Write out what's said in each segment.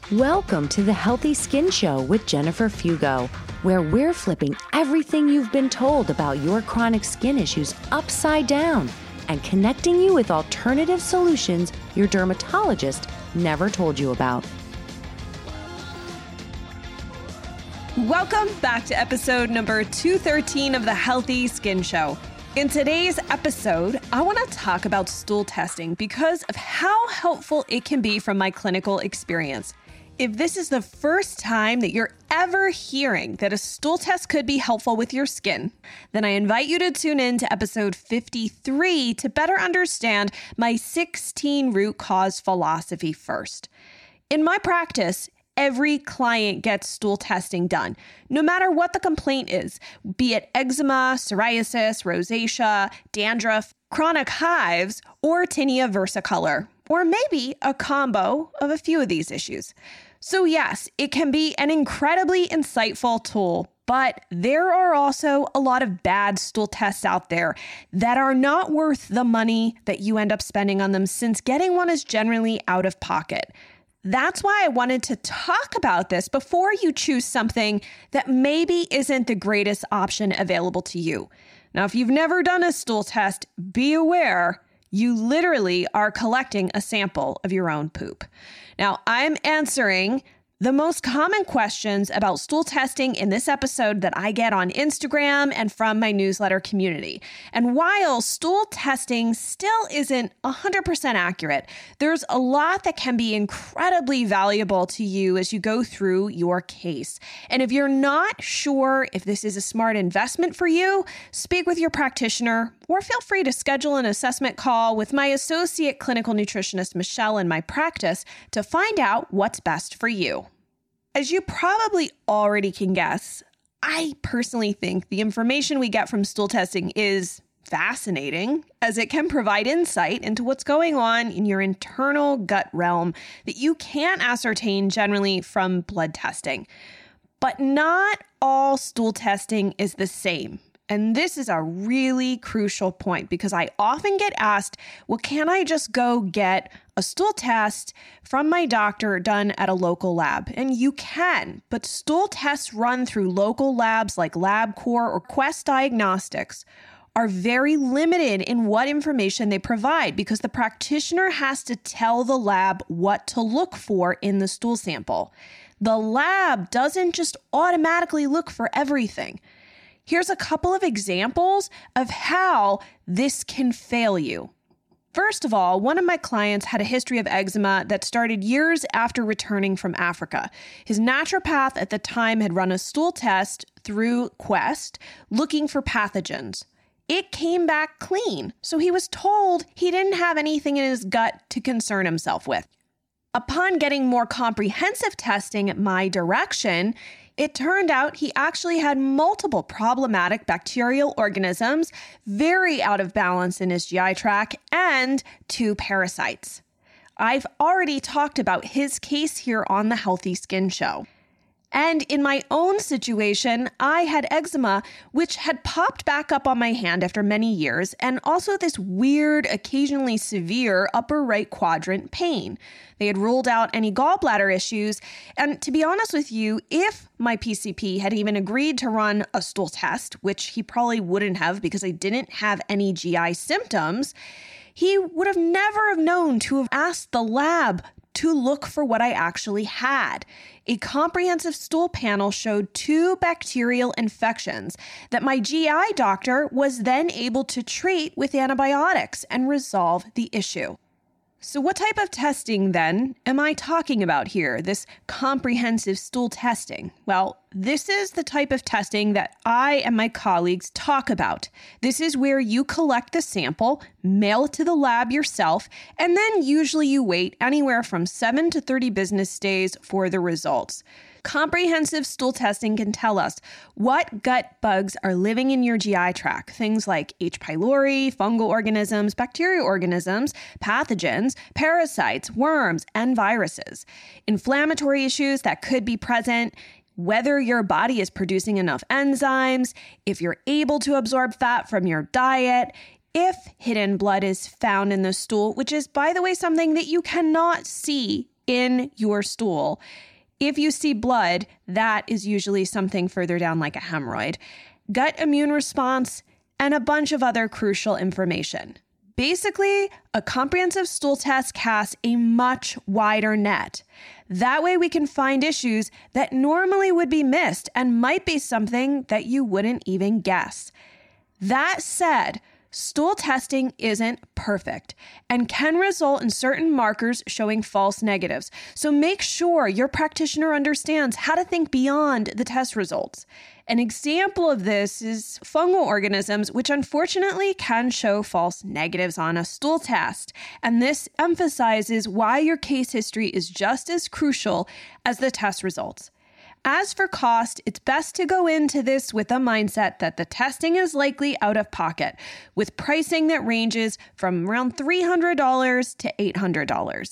Welcome to the Healthy Skin Show with Jennifer Fugo, where we're flipping everything you've been told about your chronic skin issues upside down and connecting you with alternative solutions your dermatologist never told you about. Welcome back to episode number 213 of the Healthy Skin Show. In today's episode, I want to talk about stool testing because of how helpful it can be from my clinical experience. If this is the first time that you're ever hearing that a stool test could be helpful with your skin, then I invite you to tune in to episode 53 to better understand my 16 root cause philosophy first. In my practice, every client gets stool testing done, no matter what the complaint is, be it eczema, psoriasis, rosacea, dandruff, chronic hives, or tinea versicolor, or maybe a combo of a few of these issues. So yes, it can be an incredibly insightful tool, but there are also a lot of bad stool tests out there that are not worth the money that you end up spending on them, since getting one is generally out of pocket. That's why I wanted to talk about this before you choose something that maybe isn't the greatest option available to you. Now, if you've never done a stool test, be aware you literally are collecting a sample of your own poop. Now, I'm answering the most common questions about stool testing in this episode that I get on Instagram and from my newsletter community. And while stool testing still isn't 100% accurate, there's a lot that can be incredibly valuable to you as you go through your case. And if you're not sure if this is a smart investment for you, speak with your practitioner or feel free to schedule an assessment call with my associate clinical nutritionist, Michelle, in my practice to find out what's best for you. As you probably already can guess, I personally think the information we get from stool testing is fascinating, as it can provide insight into what's going on in your internal gut realm that you can't ascertain generally from blood testing. But not all stool testing is the same. And this is a really crucial point because I often get asked, well, can I just go get a stool test from my doctor done at a local lab? And you can, but stool tests run through local labs like LabCorp or Quest Diagnostics are very limited in what information they provide because the practitioner has to tell the lab what to look for in the stool sample. The lab doesn't just automatically look for everything. Here's a couple of examples of how this can fail you. First of all, one of my clients had a history of eczema that started years after returning from Africa. His naturopath at the time had run a stool test through Quest looking for pathogens. It came back clean, so he was told he didn't have anything in his gut to concern himself with. Upon getting more comprehensive testing at my direction, it turned out he actually had multiple problematic bacterial organisms, very out of balance in his GI tract, and 2 parasites. I've already talked about his case here on the Healthy Skin Show. And in my own situation, I had eczema, which had popped back up on my hand after many years, and also this weird, occasionally severe upper right quadrant pain. They had ruled out any gallbladder issues, and to be honest with you, if my PCP had even agreed to run a stool test, which he probably wouldn't have because I didn't have any GI symptoms, he would have never have known to have asked the lab to look for what I actually had. A comprehensive stool panel showed 2 bacterial infections that my GI doctor was then able to treat with antibiotics and resolve the issue. So what type of testing, then, am I talking about here, this comprehensive stool testing? Well, this is the type of testing that I and my colleagues talk about. This is where you collect the sample, mail it to the lab yourself, and then usually you wait anywhere from 7 to 30 business days for the results. Comprehensive stool testing can tell us what gut bugs are living in your GI tract, things like H. pylori, fungal organisms, bacterial organisms, pathogens, parasites, worms, and viruses, inflammatory issues that could be present, whether your body is producing enough enzymes, if you're able to absorb fat from your diet, if hidden blood is found in the stool, which is, by the way, something that you cannot see in your stool. If you see blood, that is usually something further down like a hemorrhoid, gut immune response, and a bunch of other crucial information. Basically, a comprehensive stool test casts a much wider net. That way we can find issues that normally would be missed and might be something that you wouldn't even guess. That said, stool testing isn't perfect and can result in certain markers showing false negatives. So make sure your practitioner understands how to think beyond the test results. An example of this is fungal organisms, which unfortunately can show false negatives on a stool test. And this emphasizes why your case history is just as crucial as the test results. As for cost, it's best to go into this with a mindset that the testing is likely out of pocket, with pricing that ranges from around $300 to $800.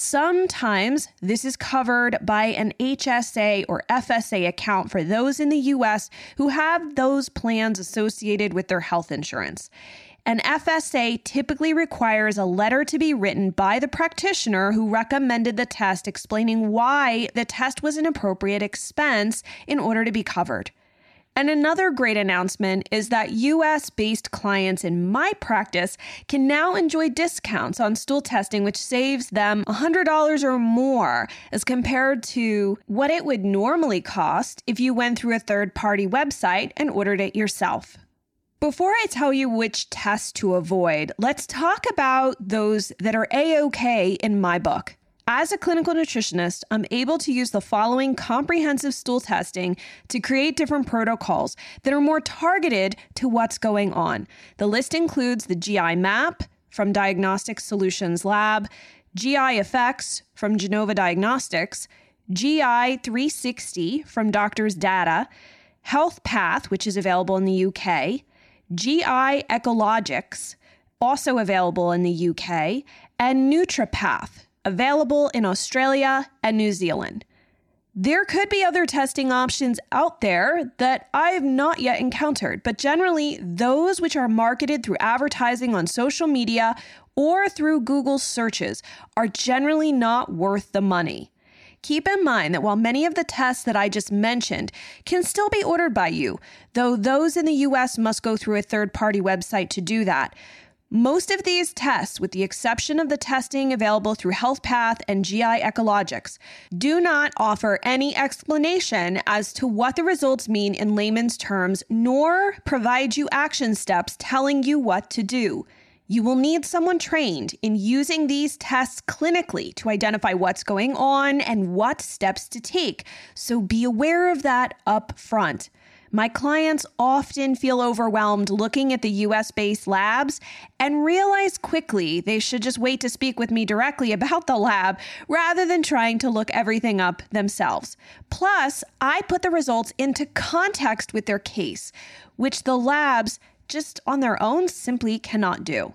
Sometimes this is covered by an HSA or FSA account for those in the U.S. who have those plans associated with their health insurance. An FSA typically requires a letter to be written by the practitioner who recommended the test explaining why the test was an appropriate expense in order to be covered. And another great announcement is that US-based clients in my practice can now enjoy discounts on stool testing, which saves them $100 or more as compared to what it would normally cost if you went through a third-party website and ordered it yourself. Before I tell you which tests to avoid, let's talk about those that are A-OK in my book. As a clinical nutritionist, I'm able to use the following comprehensive stool testing to create different protocols that are more targeted to what's going on. The list includes the GI Map from Diagnostic Solutions Lab, GI Effects from Genova Diagnostics, GI 360 from Doctors Data, Health Path, which is available in the UK, GI Ecologics, also available in the UK, and NutriPath, available in Australia and New Zealand. There could be other testing options out there that I have not yet encountered, but generally those which are marketed through advertising on social media or through Google searches are generally not worth the money. Keep in mind that while many of the tests that I just mentioned can still be ordered by you, though those in the US must go through a third-party website to do that, most of these tests, with the exception of the testing available through HealthPath and GI Ecologics, do not offer any explanation as to what the results mean in layman's terms, nor provide you action steps telling you what to do. You will need someone trained in using these tests clinically to identify what's going on and what steps to take, so be aware of that up front. My clients often feel overwhelmed looking at the US-based labs and realize quickly they should just wait to speak with me directly about the lab rather than trying to look everything up themselves. Plus, I put the results into context with their case, which the labs just on their own simply cannot do.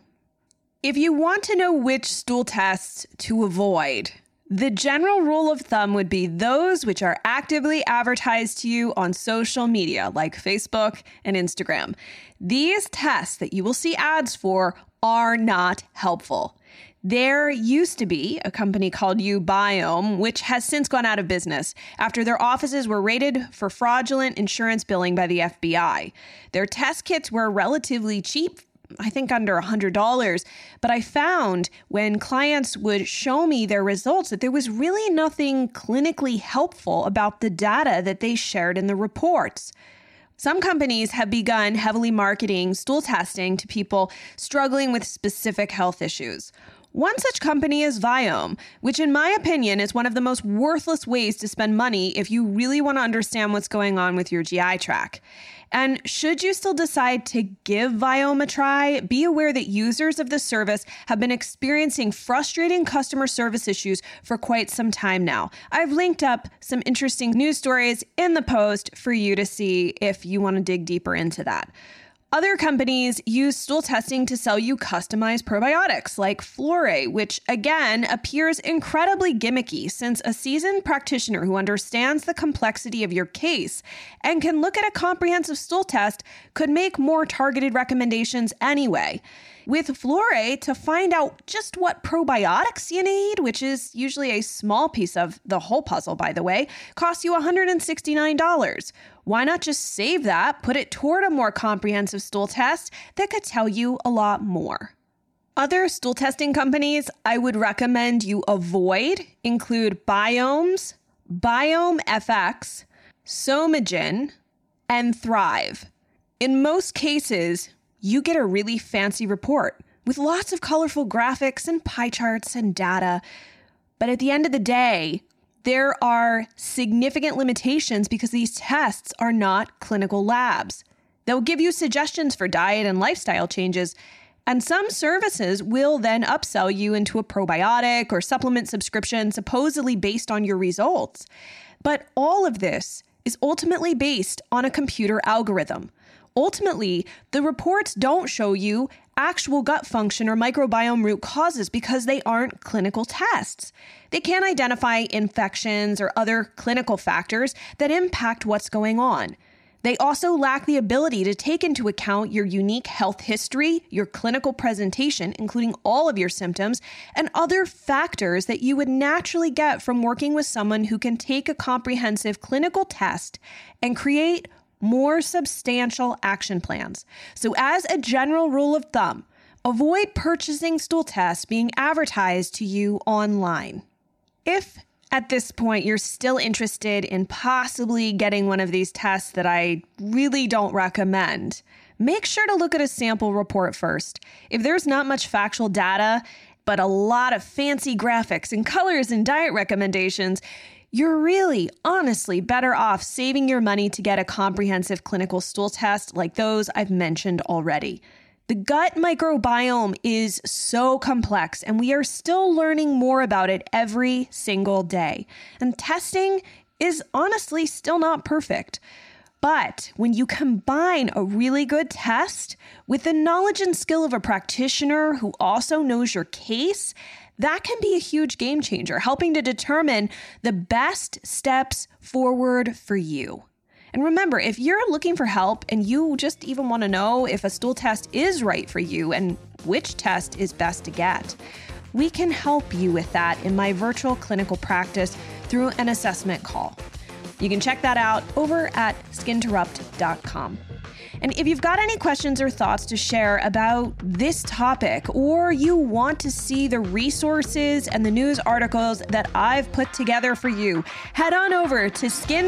If you want to know which stool tests to avoid, the general rule of thumb would be those which are actively advertised to you on social media like Facebook and Instagram. These tests that you will see ads for are not helpful. There used to be a company called uBiome, which has since gone out of business after their offices were raided for fraudulent insurance billing by the FBI. Their test kits were relatively cheap, I think under $100, but I found when clients would show me their results that there was really nothing clinically helpful about the data that they shared in the reports. Some companies have begun heavily marketing stool testing to people struggling with specific health issues. One such company is Viome, which in my opinion is one of the most worthless ways to spend money if you really want to understand what's going on with your GI tract. And should you still decide to give Viome a try, be aware that users of the service have been experiencing frustrating customer service issues for quite some time now. I've linked up some interesting news stories in the post for you to see if you want to dig deeper into that. Other companies use stool testing to sell you customized probiotics like Flore, which again appears incredibly gimmicky since a seasoned practitioner who understands the complexity of your case and can look at a comprehensive stool test could make more targeted recommendations anyway. with Flore to find out just what probiotics you need, which is usually a small piece of the whole puzzle, by the way, costs you $169. Why not just save that, put it toward a more comprehensive stool test that could tell you a lot more? Other stool testing companies I would recommend you avoid include Biomes, BiomeFX, Somagen, and Thrive. In most cases, you get a really fancy report with lots of colorful graphics and pie charts and data. But at the end of the day, there are significant limitations because these tests are not clinical labs. They'll give you suggestions for diet and lifestyle changes, and some services will then upsell you into a probiotic or supplement subscription supposedly based on your results. But all of this is ultimately based on a computer algorithm. Ultimately, the reports don't show you actual gut function or microbiome root causes because they aren't clinical tests. They can't identify infections or other clinical factors that impact what's going on. They also lack the ability to take into account your unique health history, your clinical presentation, including all of your symptoms, and other factors that you would naturally get from working with someone who can take a comprehensive clinical test and create more substantial action plans. So as a general rule of thumb, avoid purchasing stool tests being advertised to you online. If at this point you're still interested in possibly getting one of these tests that I really don't recommend, make sure to look at a sample report first. If there's not much factual data, but a lot of fancy graphics and colors and diet recommendations, you're really, honestly better off saving your money to get a comprehensive clinical stool test like those I've mentioned already. The gut microbiome is so complex, and we are still learning more about it every single day. And testing is honestly still not perfect. But when you combine a really good test with the knowledge and skill of a practitioner who also knows your case, that can be a huge game changer, helping to determine the best steps forward for you. And remember, if you're looking for help and you just even want to know if a stool test is right for you and which test is best to get, we can help you with that in my virtual clinical practice through an assessment call. You can check that out over at skinterrupt.com. And if you've got any questions or thoughts to share about this topic, or you want to see the resources and the news articles that I've put together for you, head on over to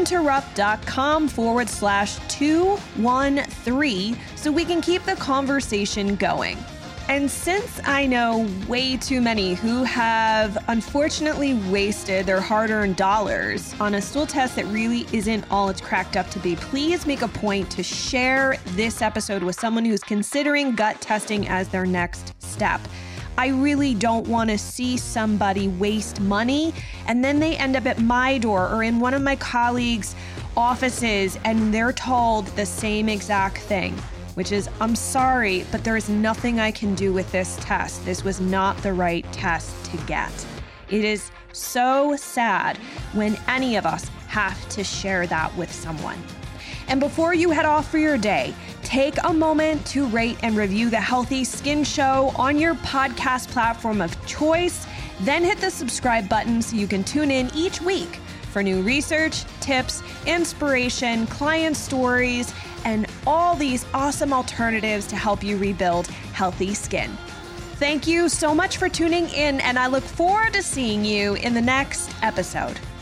skinterrupt.com/213 so we can keep the conversation going. And since I know way too many who have unfortunately wasted their hard-earned dollars on a stool test that really isn't all it's cracked up to be, please make a point to share this episode with someone who's considering gut testing as their next step. I really don't want to see somebody waste money and then they end up at my door or in one of my colleagues' offices and they're told the same exact thing, which is, I'm sorry, but there is nothing I can do with this test. This was not the right test to get. It is so sad when any of us have to share that with someone. And before you head off for your day, take a moment to rate and review the Healthy Skin Show on your podcast platform of choice. Then hit the subscribe button so you can tune in each week for new research, tips, inspiration, client stories, and all these awesome alternatives to help you rebuild healthy skin. Thank you so much for tuning in, and I look forward to seeing you in the next episode.